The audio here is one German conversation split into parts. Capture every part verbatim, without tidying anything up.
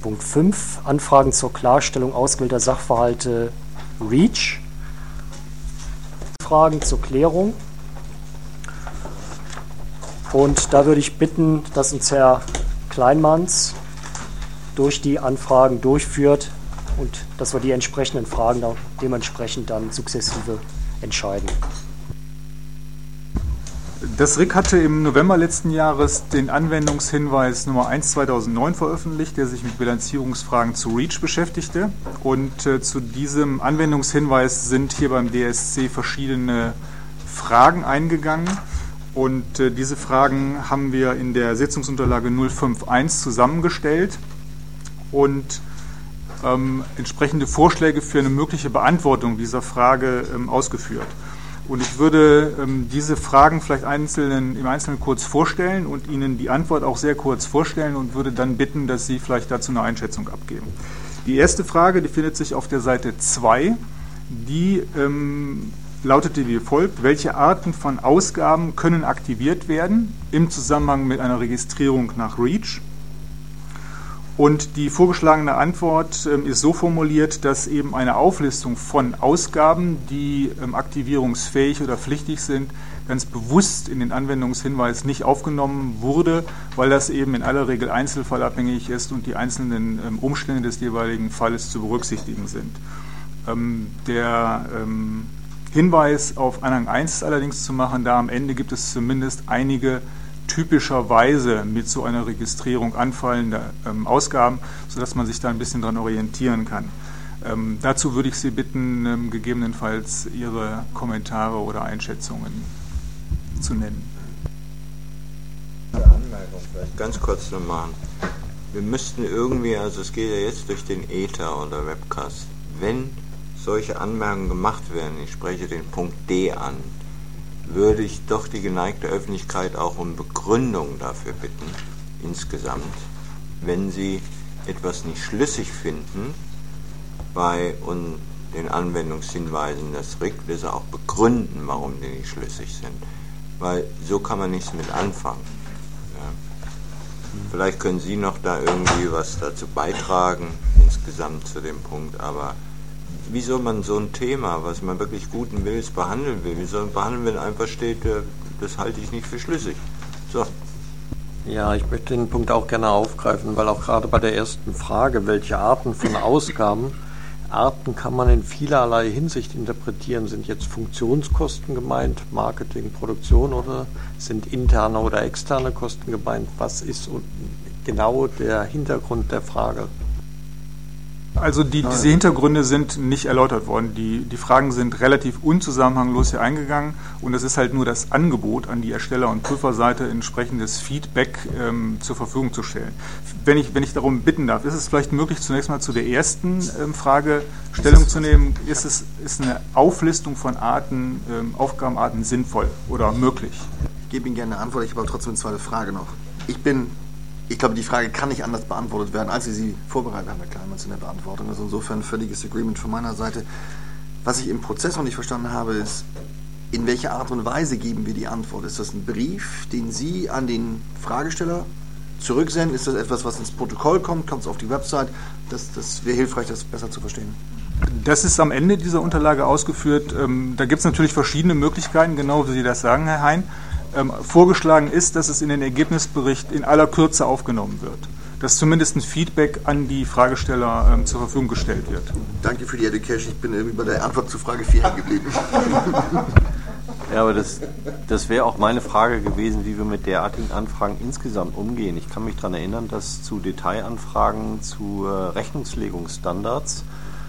Punkt fünf, Anfragen zur Klarstellung ausgewählter Sachverhalte REACH. Fragen zur Klärung. Und da würde ich bitten, dass uns Herr Kleinmanns durch die Anfragen durchführt und dass wir die entsprechenden Fragen dann dementsprechend dann sukzessive entscheiden. Das R I C hatte im November letzten Jahres den Anwendungshinweis Nummer eins zweitausendneun veröffentlicht, der sich mit Bilanzierungsfragen zu REACH beschäftigte. Und äh, zu diesem Anwendungshinweis sind hier beim D S C verschiedene Fragen eingegangen. Und äh, diese Fragen haben wir in der Sitzungsunterlage null fünf eins zusammengestellt und ähm, entsprechende Vorschläge für eine mögliche Beantwortung dieser Frage ähm, ausgeführt. Und ich würde ähm, diese Fragen vielleicht einzelnen, im Einzelnen kurz vorstellen und Ihnen die Antwort auch sehr kurz vorstellen und würde dann bitten, dass Sie vielleicht dazu eine Einschätzung abgeben. Die erste Frage, die findet sich auf der Seite zwei, die ähm, lautete wie folgt: Welche Arten von Ausgaben können aktiviert werden im Zusammenhang mit einer Registrierung nach REACH? Und die vorgeschlagene Antwort ähm, ist so formuliert, dass eben eine Auflistung von Ausgaben, die ähm, aktivierungsfähig oder pflichtig sind, ganz bewusst in den Anwendungshinweis nicht aufgenommen wurde, weil das eben in aller Regel einzelfallabhängig ist und die einzelnen ähm, Umstände des jeweiligen Falles zu berücksichtigen sind. Ähm, der ähm, Hinweis auf Anhang eins ist allerdings zu machen, da am Ende gibt es zumindest einige typischerweise mit so einer Registrierung anfallende ähm, Ausgaben, sodass man sich da ein bisschen dran orientieren kann. Ähm, dazu würde ich Sie bitten, ähm, gegebenenfalls Ihre Kommentare oder Einschätzungen zu nennen. Eine Anmerkung vielleicht ganz kurz noch machen. Wir müssten irgendwie, also es geht ja jetzt durch den Ether oder Webcast, wenn solche Anmerkungen gemacht werden, ich spreche den Punkt D an, würde ich doch die geneigte Öffentlichkeit auch um Begründung dafür bitten, insgesamt, wenn Sie etwas nicht schlüssig finden bei und den Anwendungshinweisen des R I C, das auch begründen, warum die nicht schlüssig sind, weil so kann man nichts mit anfangen. Ja. Vielleicht können Sie noch da irgendwie was dazu beitragen, insgesamt zu dem Punkt, aber wie soll man so ein Thema, was man wirklich guten Willens behandeln will, wie soll man behandeln, wenn einfach steht, das halte ich nicht für schlüssig? So. Ja, ich möchte den Punkt auch gerne aufgreifen, weil auch gerade bei der ersten Frage, welche Arten von Ausgaben, Arten kann man in vielerlei Hinsicht interpretieren. Sind jetzt Funktionskosten gemeint, Marketing, Produktion, oder sind interne oder externe Kosten gemeint? Was ist genau der Hintergrund der Frage? Also die, diese Hintergründe sind nicht erläutert worden. Die, die Fragen sind relativ unzusammenhanglos hier eingegangen und es ist halt nur das Angebot an die Ersteller- und Prüferseite, entsprechendes Feedback ähm, zur Verfügung zu stellen. Wenn ich, wenn ich darum bitten darf, ist es vielleicht möglich, zunächst mal zu der ersten ähm, Frage Stellung zu nehmen. Ist, es, ist eine Auflistung von Arten, ähm, Aufgabenarten sinnvoll oder möglich? Ich gebe Ihnen gerne eine Antwort, ich habe aber trotzdem eine zweite Frage noch. Ich bin... Ich glaube, die Frage kann nicht anders beantwortet werden, als Sie sie vorbereitet haben, Herr Kleinmanns, in der Beantwortung. Also insofern völliges Agreement von meiner Seite. Was ich im Prozess noch nicht verstanden habe, ist, in welcher Art und Weise geben wir die Antwort? Ist das ein Brief, den Sie an den Fragesteller zurücksenden? Ist das etwas, was ins Protokoll kommt? Kommt es auf die Website? Das, das wäre hilfreich, das besser zu verstehen. Das ist am Ende dieser Unterlage ausgeführt. Da gibt es natürlich verschiedene Möglichkeiten, genau wie Sie das sagen, Herr Hein. Ähm, vorgeschlagen ist, dass es in den Ergebnisbericht in aller Kürze aufgenommen wird, dass zumindest ein Feedback an die Fragesteller ähm, zur Verfügung gestellt wird. Danke für die Education, ich bin irgendwie bei der Antwort zu Frage vier hängen geblieben. Ja, aber das, das wäre auch meine Frage gewesen, wie wir mit derartigen Anfragen insgesamt umgehen. Ich kann mich daran erinnern, dass zu Detailanfragen zu äh, Rechnungslegungsstandards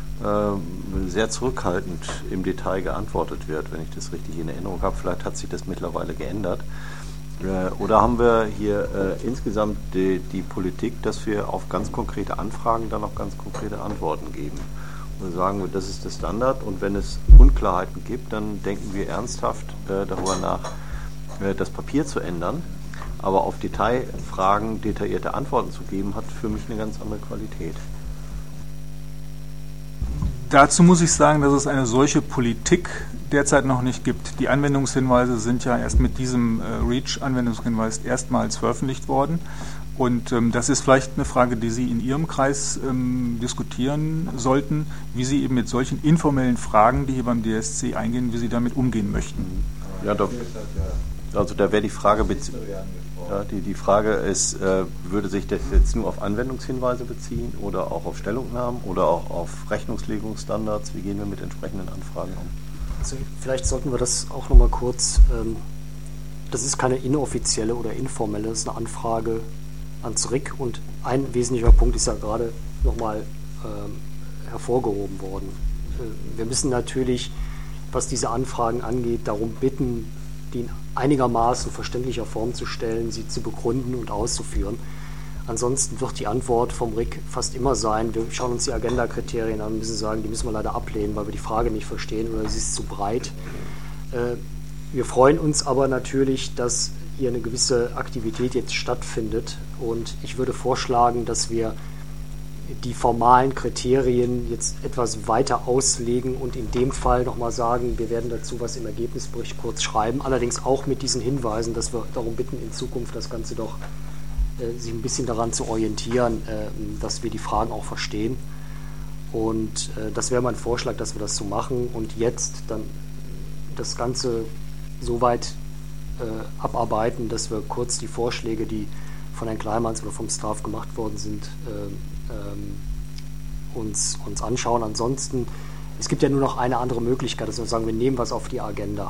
äh, sehr zurückhaltend im Detail geantwortet wird, wenn ich das richtig in Erinnerung habe. Vielleicht hat sich das mittlerweile geändert. Äh, oder haben wir hier äh, insgesamt die, die Politik, dass wir auf ganz konkrete Anfragen dann auch ganz konkrete Antworten geben? Und sagen wir, das ist der Standard, und wenn es Unklarheiten gibt, dann denken wir ernsthaft äh, darüber nach, äh, das Papier zu ändern. Aber auf Detailfragen detaillierte Antworten zu geben, hat für mich eine ganz andere Qualität. Dazu muss ich sagen, dass es eine solche Politik derzeit noch nicht gibt. Die Anwendungshinweise sind ja erst mit diesem äh, REACH-Anwendungshinweis erstmals veröffentlicht worden. Und ähm, das ist vielleicht eine Frage, die Sie in Ihrem Kreis ähm, diskutieren sollten, wie Sie eben mit solchen informellen Fragen, die hier beim D S C eingehen, wie Sie damit umgehen möchten. Ja, da, also da wäre die Frage, ja, die, die Frage ist, äh, würde sich das jetzt nur auf Anwendungshinweise beziehen oder auch auf Stellungnahmen oder auch auf Rechnungslegungsstandards? Wie gehen wir mit entsprechenden Anfragen um? Also vielleicht sollten wir das auch nochmal kurz, ähm, das ist keine inoffizielle oder informelle, das ist eine Anfrage ans R I C und ein wesentlicher Punkt ist ja gerade nochmal ähm, hervorgehoben worden. Äh, wir müssen natürlich, was diese Anfragen angeht, darum bitten, die in einigermaßen verständlicher Form zu stellen, sie zu begründen und auszuführen. Ansonsten wird die Antwort vom R I C fast immer sein, wir schauen uns die Agenda-Kriterien an und müssen sagen, die müssen wir leider ablehnen, weil wir die Frage nicht verstehen oder sie ist zu breit. Äh, wir freuen uns aber natürlich, dass hier eine gewisse Aktivität jetzt stattfindet und ich würde vorschlagen, dass wir die formalen Kriterien jetzt etwas weiter auslegen und in dem Fall nochmal sagen, wir werden dazu was im Ergebnisbericht kurz schreiben, allerdings auch mit diesen Hinweisen, dass wir darum bitten, in Zukunft das Ganze doch äh, sich ein bisschen daran zu orientieren, äh, dass wir die Fragen auch verstehen und äh, das wäre mein Vorschlag, dass wir das so machen und jetzt dann das Ganze so weit äh, abarbeiten, dass wir kurz die Vorschläge, die von Herrn Kleinmanns oder vom Staff gemacht worden sind, äh, ähm, uns, uns anschauen. Ansonsten, es gibt ja nur noch eine andere Möglichkeit, dass wir sagen, wir nehmen was auf die Agenda.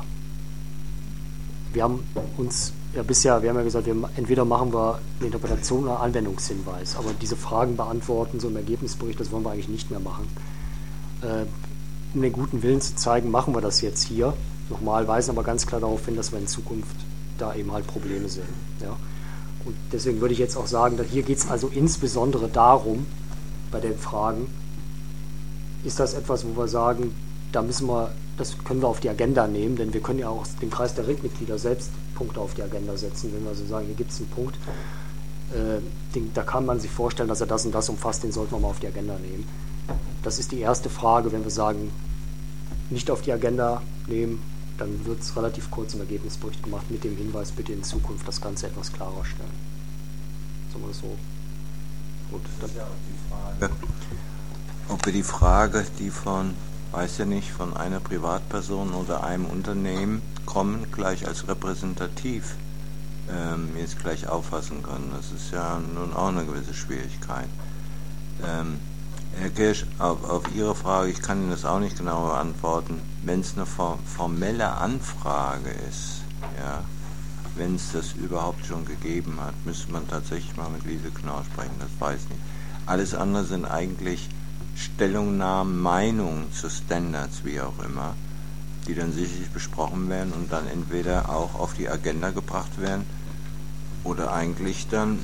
Wir haben uns ja bisher, wir haben ja gesagt, wir, entweder machen wir eine Interpretation oder Anwendungshinweis, aber diese Fragen beantworten, so im Ergebnisbericht, das wollen wir eigentlich nicht mehr machen. Äh, um den guten Willen zu zeigen, machen wir das jetzt hier. Nochmal weisen aber ganz klar darauf hin, dass wir in Zukunft da eben halt Probleme sehen. Ja. Und deswegen würde ich jetzt auch sagen, dass hier geht es also insbesondere darum, bei den Fragen, ist das etwas, wo wir sagen, da müssen wir, das können wir auf die Agenda nehmen, denn wir können ja auch dem Kreis der R I C-Mitglieder selbst Punkte auf die Agenda setzen, wenn wir so sagen, hier gibt es einen Punkt, äh, den, da kann man sich vorstellen, dass er das und das umfasst, den sollten wir mal auf die Agenda nehmen. Das ist die erste Frage, wenn wir sagen, nicht auf die Agenda nehmen, dann wird es relativ kurz im Ergebnisbericht gemacht mit dem Hinweis, bitte in Zukunft das Ganze etwas klarer stellen. Sagen wir das so. Gut, dann. Ja auch die Frage, ob wir die Frage, die von, weiß ja nicht, von einer Privatperson oder einem Unternehmen kommen, gleich als repräsentativ ähm, jetzt gleich auffassen können. Das ist ja nun auch eine gewisse Schwierigkeit. Ähm, Herr Kirsch, auf, auf Ihre Frage, ich kann Ihnen das auch nicht genau beantworten. Wenn es eine formelle Anfrage ist, ja, wenn es das überhaupt schon gegeben hat, müsste man tatsächlich mal mit Lise Knorr sprechen, das weiß ich nicht. Alles andere sind eigentlich Stellungnahmen, Meinungen zu Standards, wie auch immer, die dann sicherlich besprochen werden und dann entweder auch auf die Agenda gebracht werden oder eigentlich dann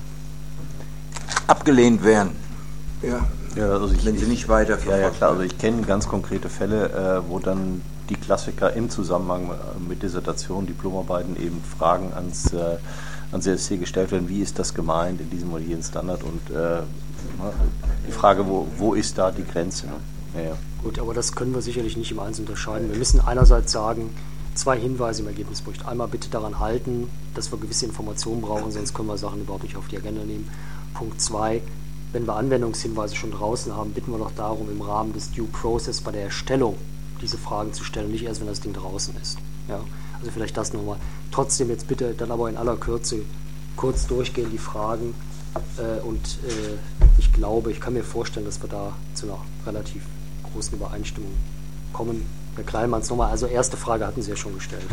abgelehnt werden. Ja. Ja, also ich, wenn sie nicht weiter ja, ja, klar. Also ich kenne ganz konkrete Fälle, äh, wo dann die Klassiker im Zusammenhang mit Dissertation, Diplomarbeiten eben Fragen ans, äh, ans D S C gestellt werden, wie ist das gemeint in diesem oder jenem Standard und äh, die Frage, wo, wo ist da die Grenze? Ne? Ja, ja. Gut, aber das können wir sicherlich nicht im Einzelnen unterscheiden. Wir müssen einerseits sagen, zwei Hinweise im Ergebnisbericht. Einmal bitte daran halten, dass wir gewisse Informationen brauchen, sonst können wir Sachen überhaupt nicht auf die Agenda nehmen. Punkt zwei, wenn wir Anwendungshinweise schon draußen haben, bitten wir noch darum, im Rahmen des Due Process bei der Erstellung diese Fragen zu stellen, nicht erst, wenn das Ding draußen ist. Ja, also vielleicht das nochmal. Trotzdem jetzt bitte dann aber in aller Kürze kurz durchgehen, die Fragen. Äh, und äh, ich glaube, ich kann mir vorstellen, dass wir da zu einer relativ großen Übereinstimmung kommen. Herr Kleinmanns nochmal, also erste Frage hatten Sie ja schon gestellt.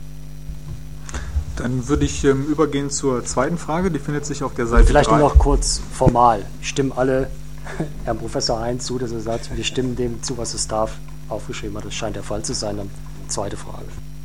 Dann würde ich ähm, übergehen zur zweiten Frage, die findet sich auf der Seite Vielleicht drei. nur noch kurz formal. Stimmen alle Herrn Professor Heinz zu, dass er sagt, wir stimmen dem zu, was das Staff aufgeschrieben hat. Das scheint der Fall zu sein. Dann zweite Frage.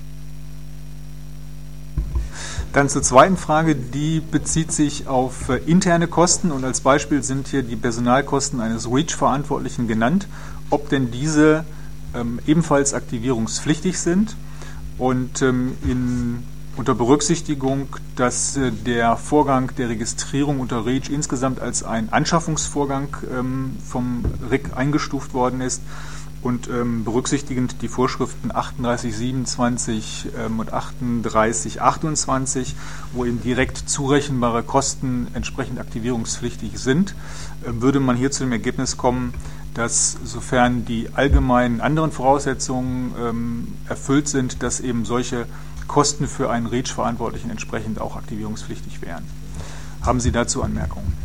Dann zur zweiten Frage, die bezieht sich auf äh, interne Kosten und als Beispiel sind hier die Personalkosten eines REACH-Verantwortlichen genannt, ob denn diese ähm, ebenfalls aktivierungspflichtig sind und ähm, in unter Berücksichtigung, dass äh, der Vorgang der Registrierung unter REACH insgesamt als ein Anschaffungsvorgang ähm, vom R I C eingestuft worden ist, Und ähm, berücksichtigend die Vorschriften achtunddreißig siebenundzwanzig ähm, und achtunddreißig achtundzwanzig, wo eben direkt zurechenbare Kosten entsprechend aktivierungspflichtig sind, äh, würde man hier zu dem Ergebnis kommen, dass sofern die allgemeinen anderen Voraussetzungen ähm, erfüllt sind, dass eben solche Kosten für einen REACH-Verantwortlichen entsprechend auch aktivierungspflichtig wären. Haben Sie dazu Anmerkungen?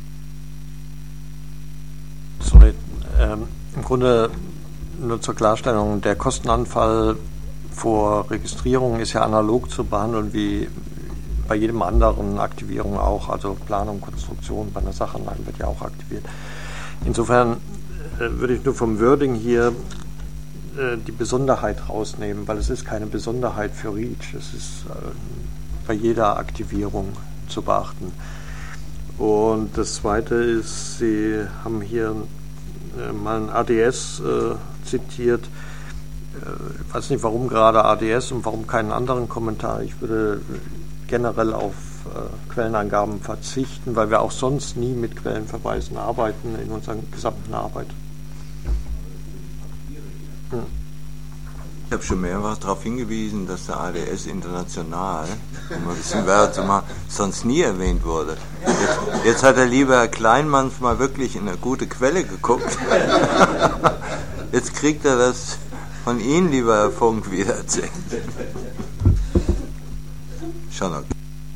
Sorry, ähm, im Grunde nur zur Klarstellung, der Kostenanfall vor Registrierung ist ja analog zu behandeln wie bei jedem anderen Aktivierung auch, also Planung, Konstruktion bei einer Sachanlage wird ja auch aktiviert. Insofern äh, würde ich nur vom Wording hier äh, die Besonderheit rausnehmen, weil es ist keine Besonderheit für REACH, es ist äh, bei jeder Aktivierung zu beachten. Und das Zweite ist, Sie haben hier äh, mal ein A D S äh, zitiert. Ich weiß nicht, warum gerade A D S und warum keinen anderen Kommentar. Ich würde generell auf äh, Quellenangaben verzichten, weil wir auch sonst nie mit Quellenverweisen arbeiten in unserer gesamten Arbeit. Hm. Ich habe schon mehrfach darauf hingewiesen, dass der A D S international, um ein bisschen Werbung zu machen, sonst nie erwähnt wurde. Jetzt, jetzt hat der liebe Herr Kleinmanns mal wirklich in eine gute Quelle geguckt. Jetzt kriegt er das von Ihnen, lieber Herr Funk, wieder erzählt. Schon okay.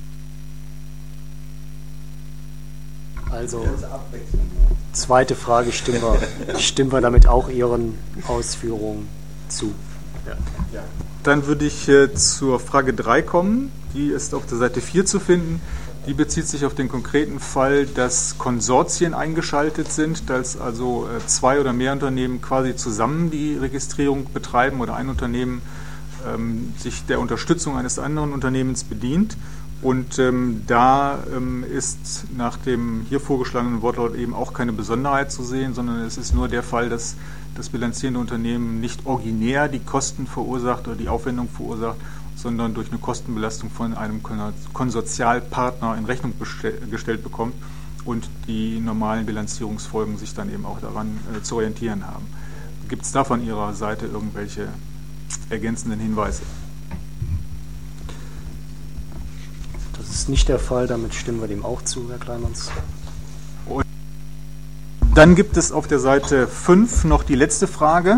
Also, zweite Frage, stimmen wir, stimmen wir damit auch Ihren Ausführungen zu? Ja. Dann würde ich äh, zur Frage drei kommen. Die ist auf der Seite vier zu finden. Die bezieht sich auf den konkreten Fall, dass Konsortien eingeschaltet sind, dass also äh, zwei oder mehr Unternehmen quasi zusammen die Registrierung betreiben oder ein Unternehmen ähm, sich der Unterstützung eines anderen Unternehmens bedient. Und ähm, da ähm, ist nach dem hier vorgeschlagenen Wortlaut eben auch keine Besonderheit zu sehen, sondern es ist nur der Fall, dass das bilanzierende Unternehmen nicht originär die Kosten verursacht oder die Aufwendung verursacht, sondern durch eine Kostenbelastung von einem Konsortialpartner in Rechnung gestellt bekommt und die normalen Bilanzierungsfolgen sich dann eben auch daran äh, zu orientieren haben. Gibt es da von Ihrer Seite irgendwelche ergänzenden Hinweise? Das ist nicht der Fall, damit stimmen wir dem auch zu, Herr Kleinmanns. Und dann gibt es auf der Seite fünf noch die letzte Frage.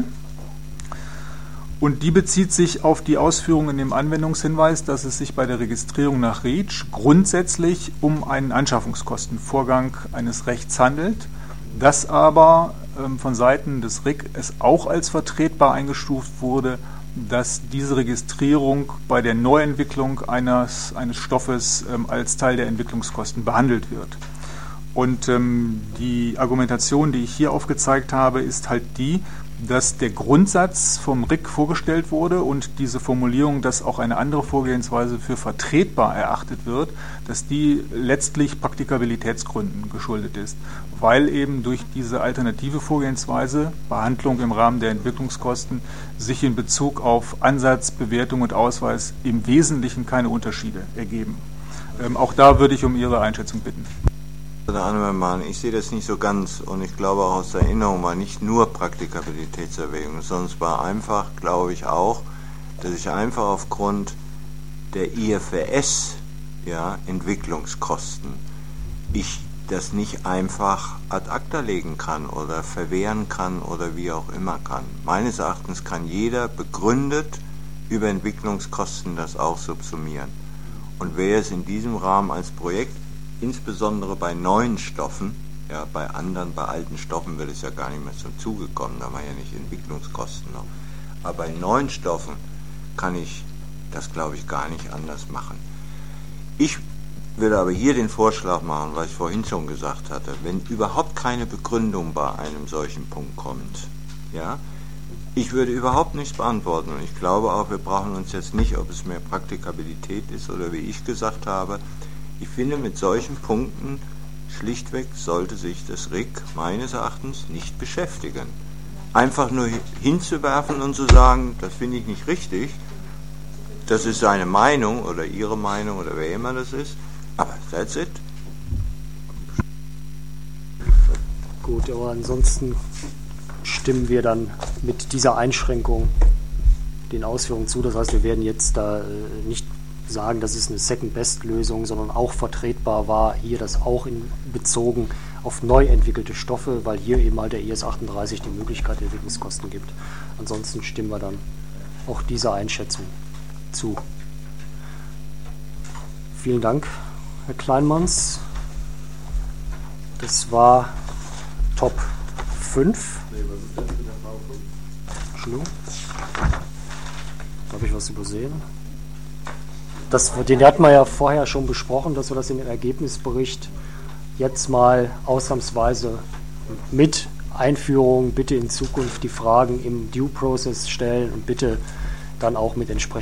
Und die bezieht sich auf die Ausführung in dem Anwendungshinweis, dass es sich bei der Registrierung nach REACH grundsätzlich um einen Anschaffungskostenvorgang eines Rechts handelt, dass aber ähm, von Seiten des R I C es auch als vertretbar eingestuft wurde, dass diese Registrierung bei der Neuentwicklung eines, eines Stoffes ähm, als Teil der Entwicklungskosten behandelt wird. Und ähm, die Argumentation, die ich hier aufgezeigt habe, ist halt die, dass der Grundsatz vom R I C vorgestellt wurde und diese Formulierung, dass auch eine andere Vorgehensweise für vertretbar erachtet wird, dass die letztlich Praktikabilitätsgründen geschuldet ist, weil eben durch diese alternative Vorgehensweise, Behandlung im Rahmen der Entwicklungskosten, sich in Bezug auf Ansatz, Bewertung und Ausweis im Wesentlichen keine Unterschiede ergeben. Ähm, auch da würde ich um Ihre Einschätzung bitten. Ich sehe das nicht so ganz und ich glaube auch aus der Erinnerung war nicht nur Praktikabilitätserwägung, sondern es war einfach, glaube ich auch, dass ich einfach aufgrund der I F R S, ja, Entwicklungskosten, ich das nicht einfach ad acta legen kann oder verwehren kann oder wie auch immer kann. Meines Erachtens kann jeder begründet über Entwicklungskosten das auch subsumieren. Und wer es in diesem Rahmen als Projekt, insbesondere bei neuen Stoffen, ja, bei anderen, bei alten Stoffen wird es ja gar nicht mehr zum Zuge kommen, da haben wir ja nicht Entwicklungskosten noch. Aber bei neuen Stoffen kann ich das, glaube ich, gar nicht anders machen. Ich würde aber hier den Vorschlag machen, was ich vorhin schon gesagt hatte, wenn überhaupt keine Begründung bei einem solchen Punkt kommt, ja, ich würde überhaupt nichts beantworten und ich glaube auch, wir brauchen uns jetzt nicht, ob es mehr Praktikabilität ist oder wie ich gesagt habe. Ich finde, mit solchen Punkten schlichtweg sollte sich das R I C meines Erachtens nicht beschäftigen. Einfach nur hinzuwerfen und zu sagen, das finde ich nicht richtig, das ist seine Meinung oder ihre Meinung oder wer immer das ist, aber that's it. Gut, aber ansonsten stimmen wir dann mit dieser Einschränkung den Ausführungen zu. Das heißt, wir werden jetzt da äh, nicht sagen, dass es eine Second-Best-Lösung, sondern auch vertretbar war, hier das auch in, bezogen auf neu entwickelte Stoffe, weil hier eben halt der I S achtunddreißig die Möglichkeit der Entwicklungskosten gibt. Ansonsten stimmen wir dann auch dieser Einschätzung zu. Vielen Dank, Herr Kleinmanns. Das war Top fünf. Nee, was ist denn mit der V fünf? Entschuldigung. Habe ich was übersehen? Das, den hatten wir ja vorher schon besprochen, dass wir das in den Ergebnisbericht jetzt mal ausnahmsweise mit Einführung bitte in Zukunft die Fragen im Due-Process stellen und bitte dann auch mit entsprechend.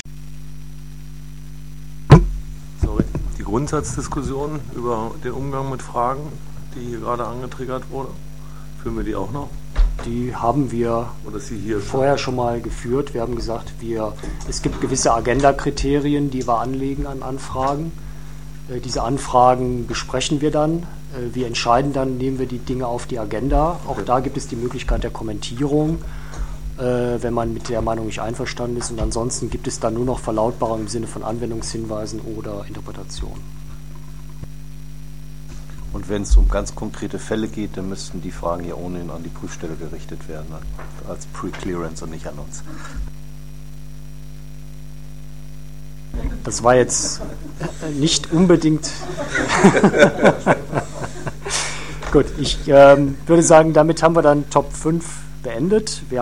Sorry. Die Grundsatzdiskussion über den Umgang mit Fragen, die hier gerade angetriggert wurde, führen wir die auch noch? Die haben wir Oder Sie hier vorher schon mal geführt. Wir haben gesagt, wir, es gibt gewisse Agenda-Kriterien, die wir anlegen an Anfragen. Äh, diese Anfragen besprechen wir dann. Äh, wir entscheiden dann, nehmen wir die Dinge auf die Agenda. Auch da gibt es die Möglichkeit der Kommentierung, äh, wenn man mit der Meinung nicht einverstanden ist. Und ansonsten gibt es dann nur noch Verlautbarung im Sinne von Anwendungshinweisen oder Interpretation. Und wenn es um ganz konkrete Fälle geht, dann müssten die Fragen ja ohnehin an die Prüfstelle gerichtet werden, als Pre-Clearance und nicht an uns. Das war jetzt nicht unbedingt. Gut, ich ähm, würde sagen, damit haben wir dann Top fünf beendet. Wir